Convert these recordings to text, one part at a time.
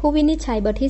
ผู้วินิจฉัยบทที่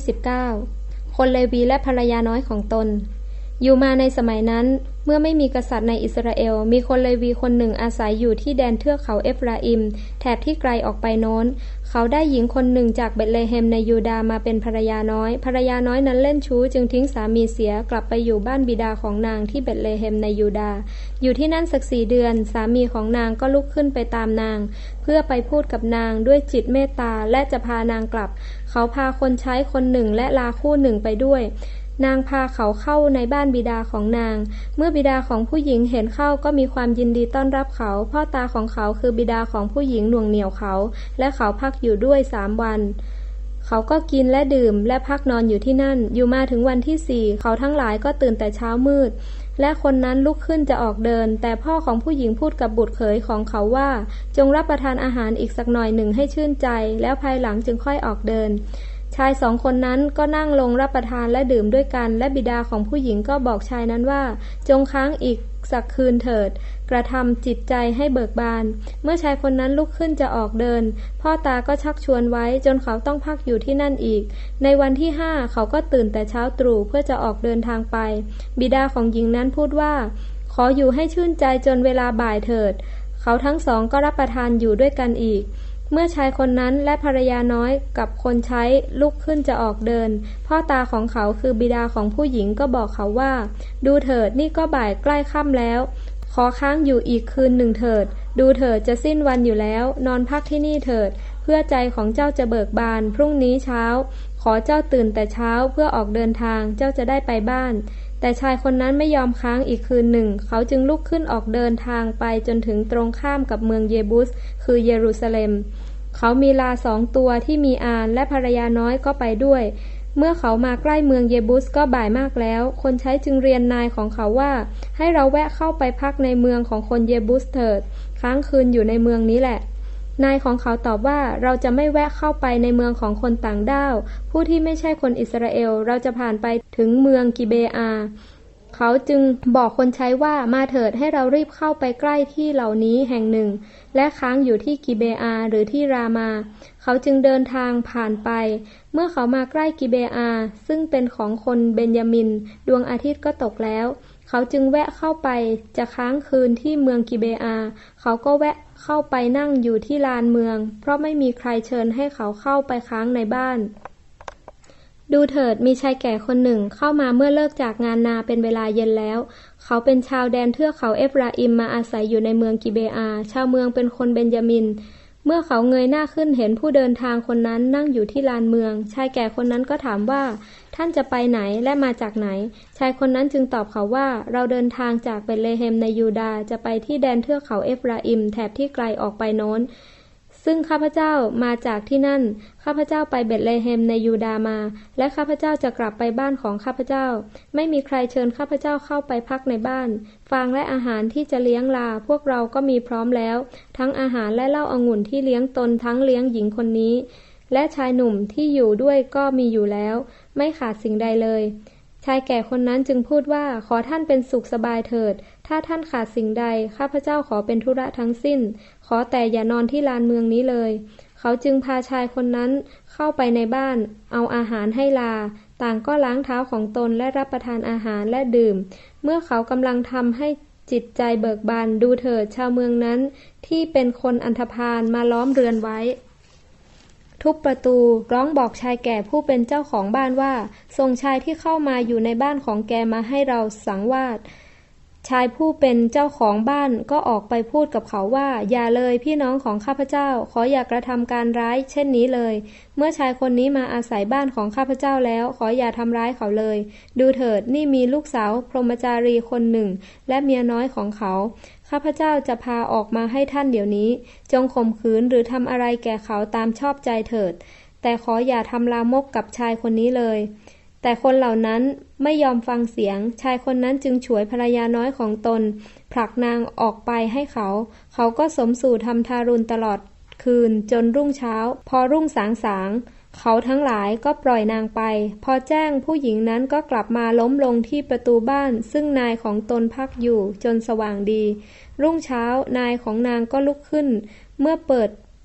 19คนเลวีและภรรยาน้อยของตนอยู่มาในสมัยนั้นเมื่อไม่มีกษัตริย์ในอิสราเอลมีคนเลวีคนหนึ่งอาศัยอยู่ที่แดนเทือกเขาเอฟราอิมแถบที่ไกลออกไปโน้นเขาได้หญิงคนหนึ่งจากเบธเลเฮมในยูดาห์มาเป็นภรรยาน้อยภรรยาน้อยนั้นเล่นชู้จึงทิ้งสามีเสียกลับไปอยู่บ้านบิดาของนางที่เบธเลเฮมในยูดาห์อยู่ที่นั่นสัก4 เดือนสามีของนางก็ลุกขึ้นไปตามนางเพื่อไปพูดกับนางด้วยจิตเมตตาและจะพานางกลับเขาพาคนใช้คนหนึ่งและลาคู่หนึ่งไปด้วยนางพาเขาเข้าในบ้านบิดาของนางเมื่อบิดาของผู้หญิงเห็นเข้าก็มีความยินดีต้อนรับเขาพ่อตาของเขาคือบิดาของผู้หญิงหน่วงเหนี่ยวเขาและเขาพักอยู่ด้วย3 วันเขาก็กินและดื่มและพักนอนอยู่ที่นั่นอยู่มาถึงวันที่4เขาทั้งหลายก็ตื่นแต่เช้ามืดและคนนั้นลุกขึ้นจะออกเดินแต่พ่อของผู้หญิงพูดกับบุตรเขยของเขาว่าจงรับประทานอาหารอีกสักหน่อยหนึ่งให้ชื่นใจแล้วภายหลังจึงค่อยออกเดินชาย2 คนนั้นก็นั่งลงรับประทานและดื่มด้วยกันและบิดาของผู้หญิงก็บอกชายนั้นว่าจงค้างอีกสักคืนเถิดกระทำจิตใจให้เบิกบานเมื่อชายคนนั้นลุกขึ้นจะออกเดินพ่อตาก็ชักชวนไว้จนเขาต้องพักอยู่ที่นั่นอีกในวันที่5เขาก็ตื่นแต่เช้าตรู่เพื่อจะออกเดินทางไปบิดาของหญิงนั้นพูดว่าขออยู่ให้ชื่นใจจนเวลาบ่ายเถิดเขาทั้งสองก็รับประทานอยู่ด้วยกันอีกเมื่อชายคนนั้นและภรรยาน้อยกับคนใช้ลุกขึ้นจะออกเดินพ่อตาของเขาคือบิดาของผู้หญิงก็บอกเขาว่าดูเถิดนี่ก็บ่ายใกล้ค่ำแล้วขอค้างอยู่อีกคืนหนึ่งเถิดดูเถิดจะสิ้นวันอยู่แล้วนอนพักที่นี่เถิดเพื่อใจของเจ้าจะเบิกบานพรุ่งนี้เช้าขอเจ้าตื่นแต่เช้าเพื่อออกเดินทางเจ้าจะได้ไปบ้านแต่ชายคนนั้นไม่ยอมค้างอีกคืนหนึ่งเขาจึงลุกขึ้นออกเดินทางไปจนถึงตรงข้ามกับเมืองเยบุสคือเยรูซาเล็มเขามีลา2 ตัวที่มีอานและภรรยาน้อยก็ไปด้วยเมื่อเขามาใกล้เมืองเยบุสก็บ่ายมากแล้วคนใช้จึงเรียนนายของเขาว่าให้เราแวะเข้าไปพักในเมืองของคนเยบุสเถิดค้างคืนอยู่ในเมืองนี้แหละนายของเขาตอบว่าเราจะไม่แวะเข้าไปในเมืองของคนต่างด้าวผู้ที่ไม่ใช่คนอิสราเอลเราจะผ่านไปถึงเมืองกิเบอาเขาจึงบอกคนใช้ว่ามาเถิดให้เรารีบเข้าไปใกล้ที่เหล่านี้แห่งหนึ่งและค้างอยู่ที่กิเบอาหรือที่รามาเขาจึงเดินทางผ่านไปเมื่อเขามาใกล้กิเบอาซึ่งเป็นของคนเบนยามินดวงอาทิตย์ก็ตกแล้วเขาจึงแวะเข้าไปจะค้างคืนที่เมืองกิเบอาเขาก็แวะเข้าไปนั่งอยู่ที่ลานเมืองเพราะไม่มีใครเชิญให้เขาเข้าไปค้างในบ้านดูเถิดมีชายแก่คนหนึ่งเข้ามาเมื่อเลิกจากงานนาเป็นเวลาเย็นแล้วเขาเป็นชาวแดนเทือกเขาเอฟราอิมมาอาศัยอยู่ในเมืองกิเบอาชาวเมืองเป็นคนเบนยามินเมื่อเขาเงยหน้าขึ้นเห็นผู้เดินทางคนนั้นนั่งอยู่ที่ลานเมืองชายแก่คนนั้นก็ถามว่าท่านจะไปไหนและมาจากไหนชายคนนั้นจึงตอบเขาว่าเราเดินทางจากเบธเลเฮมในยูดาห์จะไปที่แดนเทือกเขาเอฟราอิมแถบที่ไกลออกไปโน้นซึ่งข้าพเจ้ามาจากที่นั่นข้าพเจ้าไปเบธเลเฮมในยูดาห์มาและข้าพเจ้าจะกลับไปบ้านของข้าพเจ้าไม่มีใครเชิญข้าพเจ้าเข้าไปพักในบ้านฟางและอาหารที่จะเลี้ยงลาพวกเราก็มีพร้อมแล้วทั้งอาหารและเหล้าองุ่นที่เลี้ยงตนทั้งเลี้ยงหญิงคนนี้และชายหนุ่มที่อยู่ด้วยก็มีอยู่แล้วไม่ขาดสิ่งใดเลยชายแก่คนนั้นจึงพูดว่าขอท่านเป็นสุขสบายเถิดถ้าท่านขาดสิ่งใดข้าพเจ้าขอเป็นธุระทั้งสิ้นขอแต่อย่านอนที่ลานเมืองนี้เลยเขาจึงพาชายคนนั้นเข้าไปในบ้านเอาอาหารให้ลาต่างก็ล้างเท้าของตนและรับประทานอาหารและดื่มเมื่อเขากำลังทำให้จิตใจเบิกบานดูเถิดชาวเมืองนั้นที่เป็นคนอันธพาลมาล้อมเรือนไว้ทุบประตูร้องบอกชายแก่ผู้เป็นเจ้าของบ้านว่าส่งชายที่เข้ามาอยู่ในบ้านของแกมาให้เราสังวาสชายผู้เป็นเจ้าของบ้านก็ออกไปพูดกับเขาว่าอย่าเลยพี่น้องของข้าพเจ้าขออย่ากระทำการร้ายเช่นนี้เลยเมื่อชายคนนี้มาอาศัยบ้านของข้าพเจ้าแล้วขออย่าทำร้ายเขาเลยดูเถิดนี่มีลูกสาวพรหมจารีคนหนึ่งและเมียน้อยของเขาข้าพเจ้าจะพาออกมาให้ท่านเดี๋ยวนี้จงข่มขืนหรือทำอะไรแก่เขาตามชอบใจเถิดแต่ขออย่าทำลามกกับชายคนนี้เลยแต่คนเหล่านั้นไม่ยอมฟังเสียงชายคนนั้นจึงฉวยภรรยาน้อยของตนผลักนางออกไปให้เขาก็สมสู่ทำทารุณตลอดคืนจนรุ่งเช้าพอรุ่งสางเขาทั้งหลายก็ปล่อยนางไปพอแจ้งผู้หญิงนั้นก็กลับมาล้มลงที่ประตูบ้านซึ่งนายของตนพักอยู่จนสว่างดีรุ่งเช้านายของนางก็ลุกขึ้นเมื่อเปิด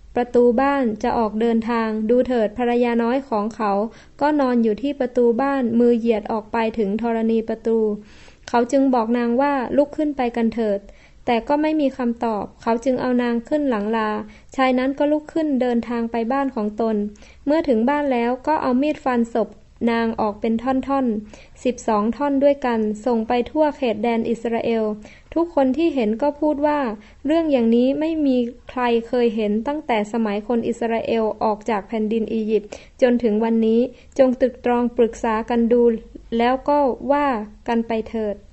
ประตูบ้านจะออกเดินทางดูเถิดภรรยาน้อยของเขาก็นอนอยู่ที่ประตูบ้านมือเหยียดออกไปถึงธรณีประตูเขาจึงบอกนางว่าลุกขึ้นไปกันเถิดแต่ก็ไม่มีคำตอบเขาจึงเอานางขึ้นหลังลาชายนั้นก็ลุกขึ้นเดินทางไปบ้านของตนเมื่อถึงบ้านแล้วก็เอามีดฟันศพนางออกเป็นท่อนๆ12 ท่อนด้วยกันส่งไปทั่วเขตแดนอิสราเอลทุกคนที่เห็นก็พูดว่าเรื่องอย่างนี้ไม่มีใครเคยเห็นตั้งแต่สมัยคนอิสราเอลออกจากแผ่นดินอียิปต์จนถึงวันนี้จงตรึกตรองปรึกษากันดูแล้วก็ว่ากันไปเถิด